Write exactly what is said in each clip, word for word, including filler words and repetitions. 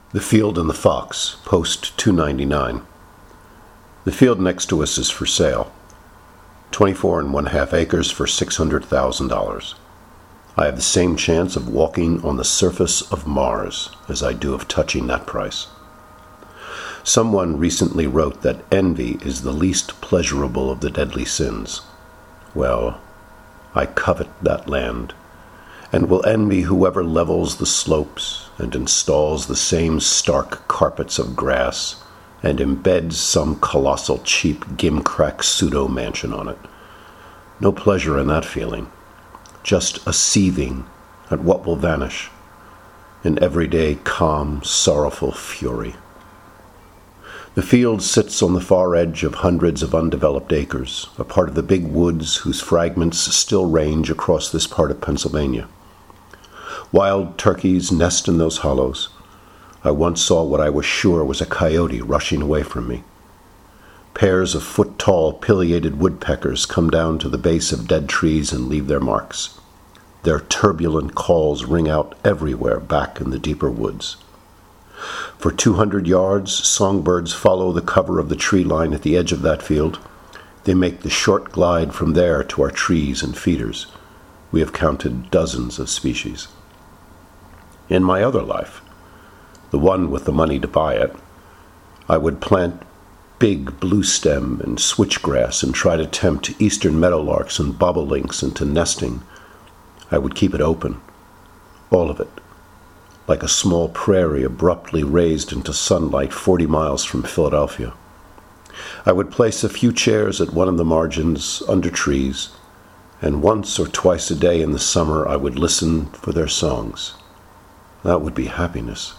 The Field and the Fox, Post two ninety-nine. The field next to us is for sale. Twenty-four and one-half acres for six hundred thousand dollars. I have the same chance of walking on the surface of Mars as I do of touching that price. Someone recently wrote that envy is the least pleasurable of the deadly sins. Well, I covet that land, and will envy whoever levels the slopes and installs the same stark carpets of grass and embeds some colossal cheap gimcrack pseudo-mansion on it. No pleasure in that feeling, just a seething at what will vanish, an everyday calm, sorrowful fury. The field sits on the far edge of hundreds of undeveloped acres, a part of the big woods whose fragments still range across this part of Pennsylvania. Wild turkeys nest in those hollows. I once saw what I was sure was a coyote rushing away from me. Pairs of foot-tall, pileated woodpeckers come down to the base of dead trees and leave their marks. Their turbulent calls ring out everywhere back in the deeper woods. For two hundred yards, songbirds follow the cover of the tree line at the edge of that field. They make the short glide from there to our trees and feeders. We have counted dozens of species. In my other life, the one with the money to buy it, I would plant big bluestem and switchgrass and try to tempt eastern meadowlarks and bobolinks into nesting. I would keep it open, all of it, like a small prairie abruptly raised into sunlight forty miles from Philadelphia. I would place a few chairs at one of the margins under trees, and once or twice a day in the summer I would listen for their songs. That would be happiness.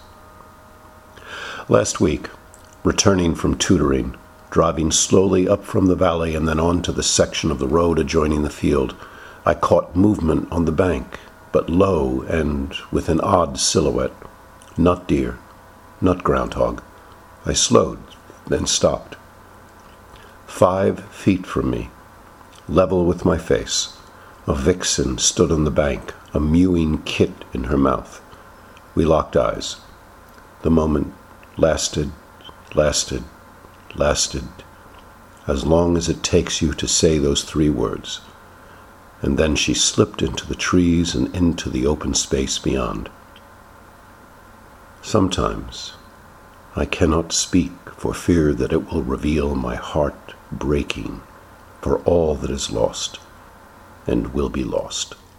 Last week, returning from tutoring, driving slowly up from the valley and then on to the section of the road adjoining the field, I caught movement on the bank, but low and with an odd silhouette. Not deer, not groundhog. I slowed, then stopped. Five feet from me, level with my face, a vixen stood on the bank, a mewing kit in her mouth. We locked eyes. The moment lasted, lasted, lasted, as long as it takes you to say those three words. And then she slipped into the trees and into the open space beyond. Sometimes I cannot speak for fear that it will reveal my heart breaking for all that is lost and will be lost.